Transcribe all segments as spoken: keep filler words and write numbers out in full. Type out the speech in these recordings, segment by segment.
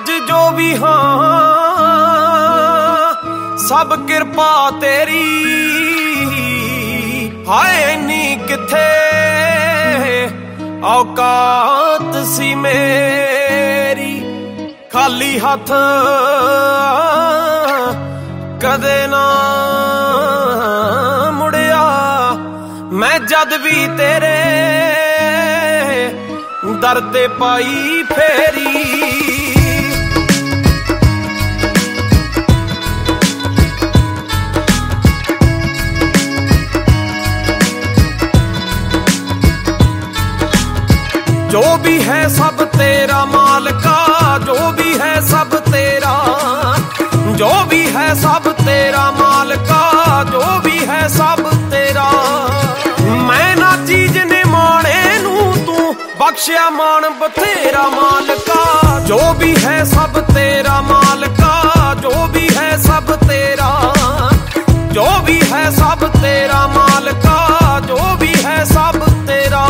अज जो भी हाँ सब किरपा तेरी। हाय इन्नी किथे औकात सी मेरी, खाली हथ कदे ना मुड़िया मैं जद भी तेरे दर ते पाई फेरी। जो भी है सब तेरा मालिका, जो भी है सब तेरा, जो भी है सब तेरा मालिका, जो भी है सब तेरा। मैं ना चीज ने माने नू तू बख्शिया मान बथेरा मालिका। जो भी है सब तेरा मालिका, जो भी है सब तेरा, जो भी है सब तेरा मालिका, जो भी है सब तेरा।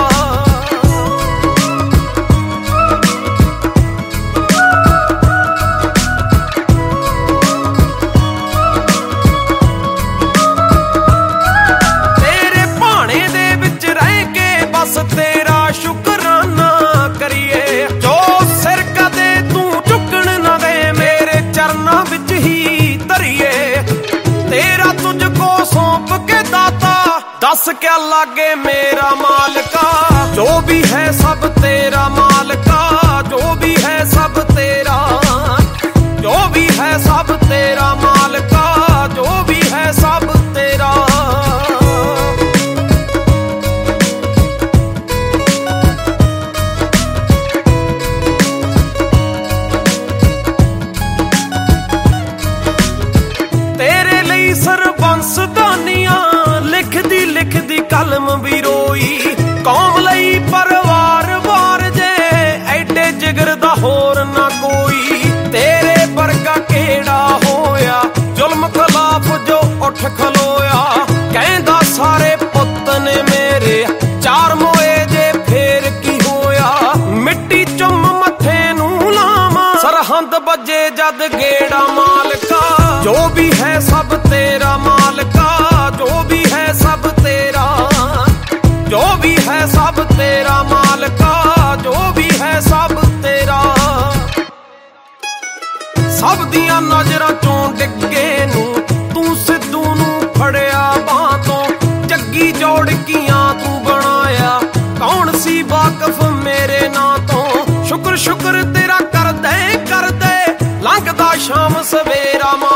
तेरा शुकराना करिए जो सिर कदे तू झुकन ना दे, मेरे चरना विच ही धरिए। तेरा तुझको सौंप के दाता दस क्या लागे मेरा मालिका। जो भी है सब तेरा मालिका, जो भी है सब तेरा, जो भी है सब तेरा मालिका, जो भी है सब तेरा। सरबंस दानियां लिखदी लिखदी कलम भी रोई, कौम लई परिवार वार जे एडे जिगर दा होर ना कोई। तेरे वर्गा केड़ा होया जुल्म खिलाफ जो उठ खलोया, कहंदा सारे पुत्त ने मेरे चार मोए जे फेर की होया। मिट्टी चुम मथे नू लावां सरहंद बजे जद गेड़ा मालिका। जो भी है सब तेरा मालिका, जो भी है सब तेरा, जो भी है सब तेरा मालिका, जो भी है सब तेरा। सब दियां नजरां चों डिगे नू तू सिद्धू नू फड़िया बां तों, जग्गी जोड़कियां तू बनाया कौन सी वाकफ मेरे नां तों। शुक्र शुक्र तेरा कर दे कर दे लंघदा शाम सवेरा।